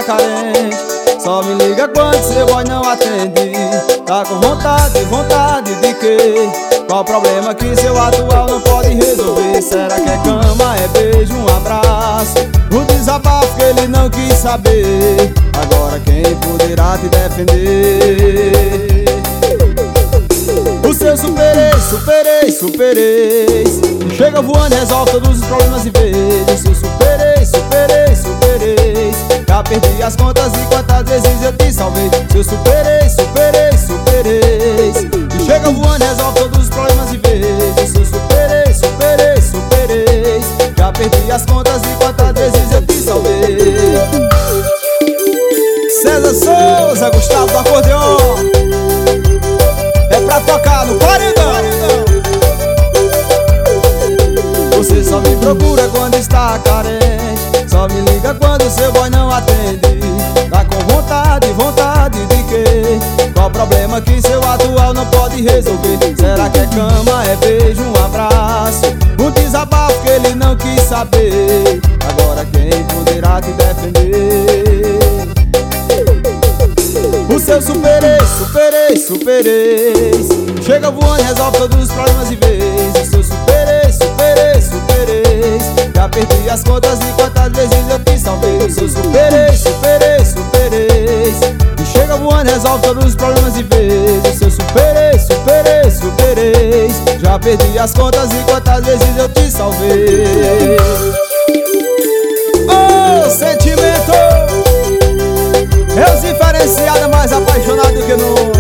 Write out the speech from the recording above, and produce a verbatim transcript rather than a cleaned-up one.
carente. Só me liga quando seu boy não atende. Tá com vontade, vontade de quê? Qual problema que seu atual não pode resolver? Será que é cama, é beijo, um abraço? O desabafo que ele não quis saber. Agora quem poderá te defender? O seu superei, superei, superei. Chega voando, resolve todos os problemas de vez. O seu superei, superei, superei. Já perdi as contas e quantas vezes eu te salvei. Seu superei, superei, superei. E chega voando, resolve todos os problemas de vez. O seu superei, superei, superei. Já perdi as contas e quantas vezes eu te salvei. César Souza, Gustavo do acordeon. É pra tocar no paredão. Você só me procura quando está carente. Só me liga quando seu boy não atende. Tá com vontade, vontade de quê? Qual problema que seu atual não pode resolver? Será que é cama, é beijo, um abraço? Um desabafo que ele não quis saber. Agora quem poderá te defender? O seu superei, superei, superei. Chega voando, resolve todos os problemas de vez. O seu superei, superei, superei. Já perdi as contas e quantas vezes eu te salvei. O seu superei, superei, superei. E chega voando, resolve todos os problemas de vez. O seu superei, superei, superei. Já perdi as contas e quantas vezes eu te salvei. Oh, sentimento! É os diferenciados mais apaixonados que nunca.